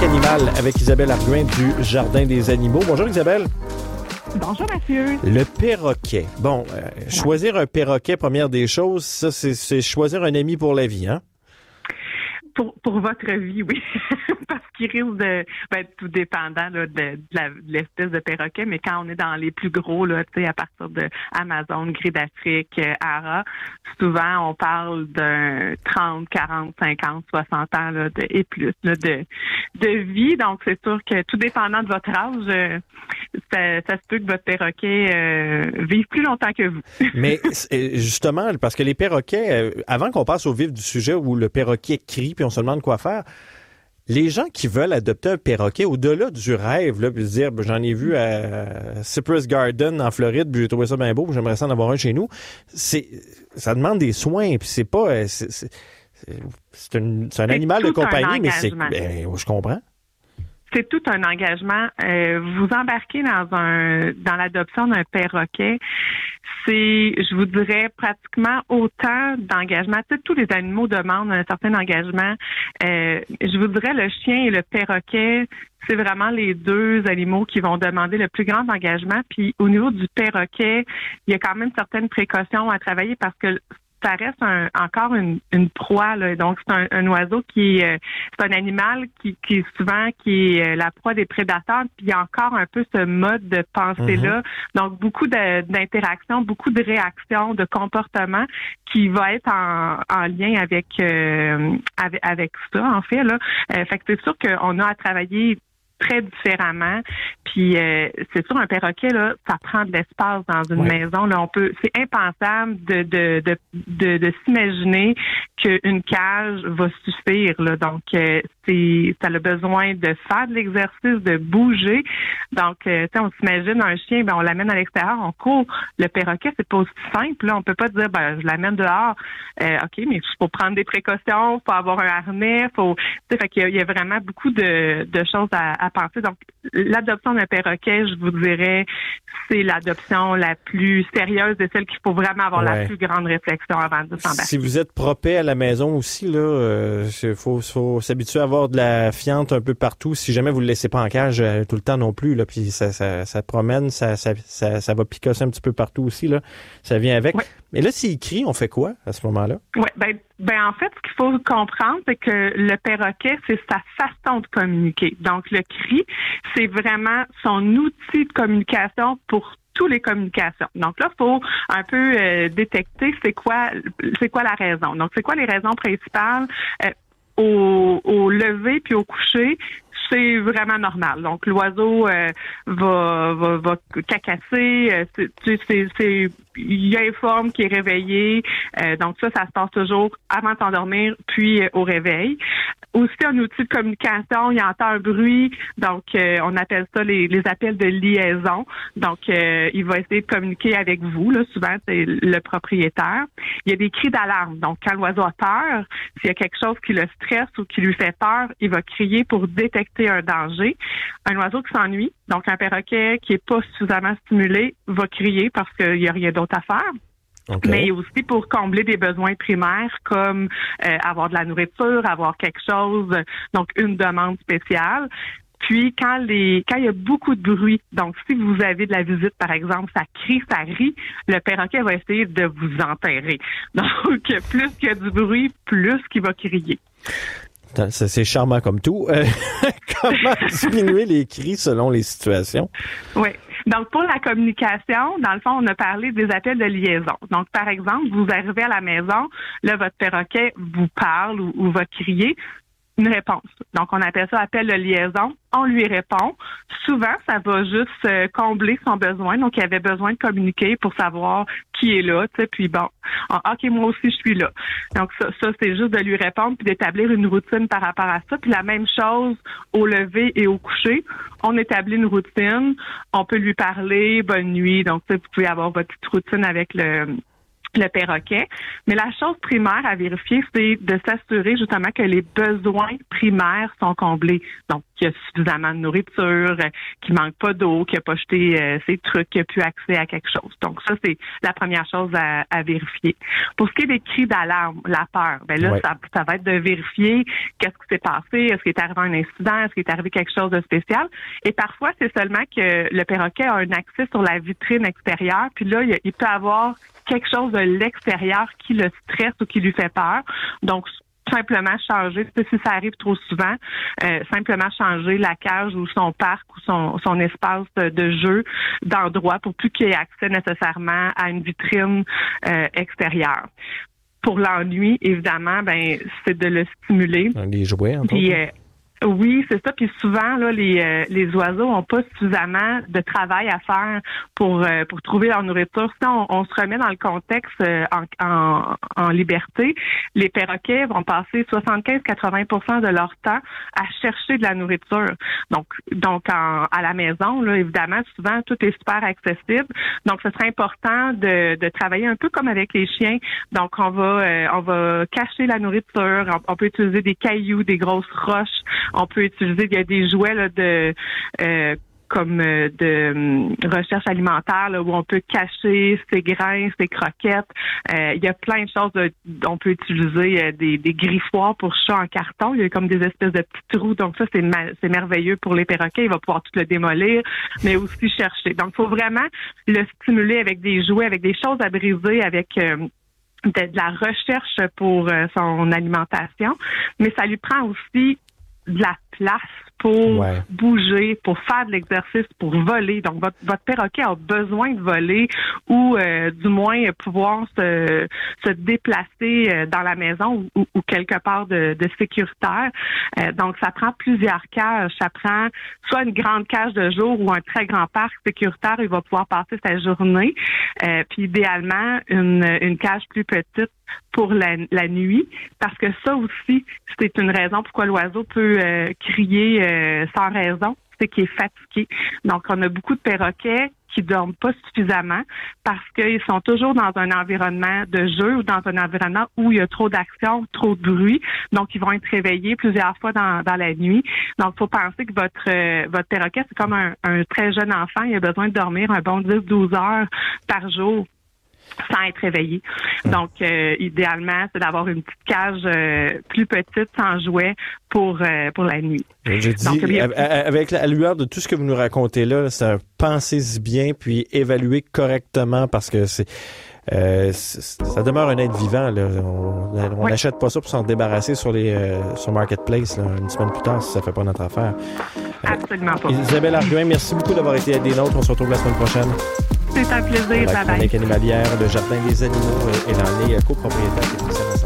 animal avec Isabelle Arguin du Jardin des animaux. Bonjour Isabelle. Bonjour Mathieu. Le perroquet. Bon, choisir un perroquet, première des choses, ça c'est choisir un ami pour la vie, hein? Pour votre vie, oui. Parce qu'il risque de être tout dépendant là, de l'espèce de perroquet, mais quand on est dans les plus gros, là, tu sais, à partir de Amazon, Gris d'Afrique, Ara, souvent on parle d'un 30, 40, 50, 60 ans là, et plus là, de vie. Donc c'est sûr que tout dépendant de votre âge, ça se peut que votre perroquet vive plus longtemps que vous. Mais justement, parce que les perroquets, avant qu'on passe au vif du sujet où le perroquet crie puis on se demande quoi faire, les gens qui veulent adopter un perroquet, au-delà du rêve, là, puis se dire, j'en ai vu à Cypress Garden en Floride, puis j'ai trouvé ça bien beau, puis j'aimerais ça en avoir un chez nous, ça demande des soins, puis c'est pas... c'est un animal de compagnie, mais c'est... je comprends. C'est tout un engagement. Vous embarquez dans l'adoption d'un perroquet, c'est, je vous dirais, pratiquement autant d'engagement. Tu sais, tous les animaux demandent un certain engagement. Je vous dirais, le chien et le perroquet, c'est vraiment les deux animaux qui vont demander le plus grand engagement. Puis au niveau du perroquet, il y a quand même certaines précautions à travailler parce que ça reste encore une proie, là. Donc c'est un oiseau c'est un animal qui est la proie des prédateurs, puis il y a encore un peu ce mode de pensée-là. Donc beaucoup d'interactions, beaucoup de réactions, de comportements qui va être en lien avec ça, en fait, là. Fait que c'est sûr qu'on a à travailler très différemment. Puis c'est sûr, un perroquet, là, ça prend de l'espace dans une maison. Là, c'est impensable de s'imaginer qu'une cage va suffire. Là. Donc, ça a besoin de faire de l'exercice, de bouger. Donc, on s'imagine un chien, on l'amène à l'extérieur, on court. Le perroquet, c'est pas aussi simple. Là. On peut pas dire, je l'amène dehors. OK, mais il faut prendre des précautions, il faut avoir un harnais, fait qu'il y a vraiment beaucoup de choses à penser. Donc, l'adoption d'un perroquet, je vous dirais, c'est l'adoption la plus sérieuse et celle qu'il faut vraiment avoir la plus grande réflexion avant de s'embarquer. Si vous êtes propre à la maison aussi, là, faut s'habituer à avoir de la fiente un peu partout. Si jamais vous le laissez pas en cage tout le temps non plus, là, puis ça promène, ça va picosser un petit peu partout aussi, là. Ça vient avec. Ouais. Mais là, s'il crie, on fait quoi à ce moment-là? Oui, ben en fait, ce qu'il faut comprendre, c'est que le perroquet, c'est sa façon de communiquer. Donc, le cri, c'est vraiment son outil de communication pour toutes les communications. Donc là, il faut un peu détecter c'est quoi la raison. Donc, c'est quoi les raisons principales au lever puis au coucher. C'est vraiment normal. Donc, l'oiseau va cacasser. Il informe qu'il est réveillé. Donc, ça se passe toujours avant de s'endormir, puis au réveil. Aussi, un outil de communication, il entend un bruit. Donc, on appelle ça les appels de liaison. Donc, il va essayer de communiquer avec vous. Là, souvent, c'est le propriétaire. Il y a des cris d'alarme. Donc, quand l'oiseau a peur, s'il y a quelque chose qui le stresse ou qui lui fait peur, il va crier pour détecter un danger. Un oiseau qui s'ennuie, donc un perroquet qui est pas suffisamment stimulé, va crier parce qu'il n'y a rien d'autre à faire. Okay. Mais aussi pour combler des besoins primaires comme avoir de la nourriture, avoir quelque chose, donc une demande spéciale. Puis quand il y a beaucoup de bruit, donc si vous avez de la visite, par exemple, ça crie, ça rit, le perroquet va essayer de vous enterrer. Donc plus qu'il y a du bruit, plus qu'il va crier. C'est charmant comme tout. Comment diminuer les cris selon les situations? Oui. Donc, pour la communication, dans le fond, on a parlé des appels de liaison. Donc, par exemple, vous arrivez à la maison, là, votre perroquet vous parle ou va crier. Une réponse. Donc, on appelle ça appel de liaison. On lui répond. Souvent, ça va juste combler son besoin. Donc, il avait besoin de communiquer pour savoir qui est là. Tu sais, puis bon, OK, moi aussi, je suis là. Donc, ça c'est juste de lui répondre puis d'établir une routine par rapport à ça. Puis la même chose au lever et au coucher. On établit une routine. On peut lui parler, bonne nuit. Donc, tu sais, vous pouvez avoir votre petite routine avec le perroquet. Mais la chose primaire à vérifier, c'est de s'assurer justement que les besoins primaires sont comblés. Donc, qu'il y a suffisamment de nourriture, qu'il manque pas d'eau, qu'il n'a pas jeté ses trucs, qu'il n'a plus accès à quelque chose. Donc ça, c'est la première chose à vérifier. Pour ce qui est des cris d'alarme, la peur, ben là, ça va être de vérifier qu'est-ce qui s'est passé, est-ce qu'il est arrivé un incident, est-ce qu'il est arrivé quelque chose de spécial. Et parfois, c'est seulement que le perroquet a un accès sur la vitrine extérieure, puis là, il peut avoir quelque chose de l'extérieur qui le stresse ou qui lui fait peur. Donc, simplement changer, si ça arrive trop souvent, simplement changer la cage ou son parc ou son espace de jeu d'endroit pour plus qu'il ait accès nécessairement à une vitrine extérieure. Pour l'ennui, évidemment, c'est de le stimuler. Les jouets, en fait. Oui, c'est ça. Puis souvent, là, les oiseaux ont pas suffisamment de travail à faire pour trouver leur nourriture. Si on se remet dans le contexte en liberté, les perroquets vont passer 75-80% de leur temps à chercher de la nourriture. Donc à la maison, là, évidemment, souvent tout est super accessible. Donc, ce serait important de travailler un peu comme avec les chiens. Donc, on va cacher la nourriture. On peut utiliser des cailloux, des grosses roches. On peut utiliser, il y a des jouets là, de recherche alimentaire là, où on peut cacher ses grains, ses croquettes. Il y a plein de choses. On peut utiliser des griffoirs pour chats en carton. Il y a comme des espèces de petits trous. Donc ça, c'est merveilleux pour les perroquets. Il va pouvoir tout le démolir, mais aussi chercher. Donc, il faut vraiment le stimuler avec des jouets, avec des choses à briser, avec de la recherche pour son alimentation. Mais ça lui prend aussi de la place pour bouger, pour faire de l'exercice, pour voler. Donc, votre perroquet a besoin de voler ou du moins pouvoir se déplacer dans la maison ou quelque part de sécuritaire. Donc, ça prend plusieurs cages. Ça prend soit une grande cage de jour ou un très grand parc sécuritaire où il va pouvoir passer sa journée. Puis, idéalement, une cage plus petite pour la nuit, parce que ça aussi, c'est une raison pourquoi l'oiseau peut crier sans raison, c'est qu'il est fatigué. Donc, on a beaucoup de perroquets qui dorment pas suffisamment parce qu'ils sont toujours dans un environnement de jeu ou dans un environnement où il y a trop d'action, trop de bruit. Donc, ils vont être réveillés plusieurs fois dans la nuit. Donc, il faut penser que votre perroquet, c'est comme un très jeune enfant. Il a besoin de dormir un bon 10-12 heures par jour sans être réveillé. Donc, idéalement, c'est d'avoir une petite cage plus petite, sans jouets, pour la nuit. Je dis, donc, avec la lueur de tout ce que vous nous racontez là, pensez-y bien, puis évaluez correctement, parce que ça demeure un être vivant. Là. On n'achète pas ça pour s'en débarrasser sur Marketplace là, une semaine plus tard si ça fait pas notre affaire. Absolument pas. Isabelle Arguin, merci beaucoup d'avoir été des nôtres. On se retrouve la semaine prochaine. C'est un plaisir. La chronique animalière, le Jardin des animaux, elle en est copropriétaire.